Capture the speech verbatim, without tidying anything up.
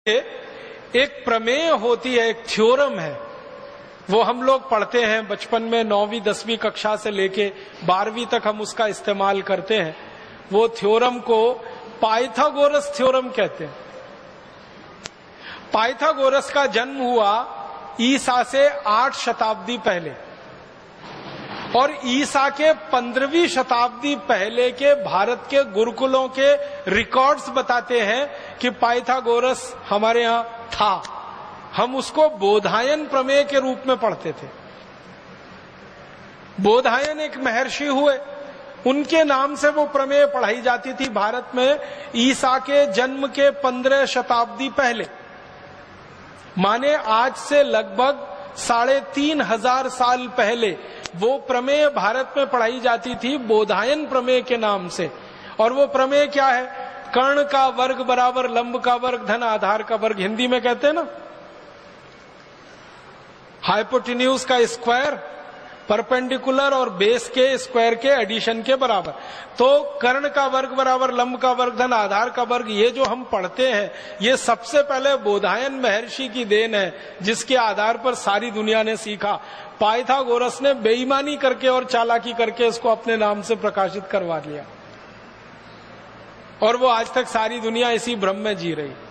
एक प्रमेय होती है, एक थ्योरम है, वो हम लोग पढ़ते हैं बचपन में, नौवीं दसवीं कक्षा से लेके बारहवीं तक हम उसका इस्तेमाल करते हैं। वो थ्योरम को पाइथागोरस थ्योरम कहते हैं। पाइथागोरस का जन्म हुआ ईसा से आठ शताब्दी पहले, और ईसा के पंद्रहवीं शताब्दी पहले के भारत के गुरुकुलों के रिकॉर्ड्स बताते हैं कि पाइथागोरस हमारे यहां था। हम उसको बोधायन प्रमेय के रूप में पढ़ते थे। बोधायन एक महर्षि हुए, उनके नाम से वो प्रमेय पढ़ाई जाती थी भारत में ईसा के जन्म के पंद्रह शताब्दी पहले, माने आज से लगभग साढ़े तीन हजार साल पहले वो प्रमेय भारत में पढ़ाई जाती थी बोधायन प्रमेय के नाम से। और वो प्रमेय क्या है? कर्ण का वर्ग बराबर लंब का वर्ग धन आधार का वर्ग, हिंदी में कहते हैं ना, हाइपोटेन्यूज का स्क्वायर परपेंडिकुलर और बेस के स्क्वायर के एडिशन के बराबर। तो कर्ण का वर्ग बराबर लंब का वर्ग धन आधार का वर्ग, ये जो हम पढ़ते हैं ये सबसे पहले बोधायन महर्षि की देन है, जिसके आधार पर सारी दुनिया ने सीखा। पाइथागोरस ने बेईमानी करके और चालाकी करके इसको अपने नाम से प्रकाशित करवा लिया, और वो आज तक सारी दुनिया इसी भ्रम में जी रही।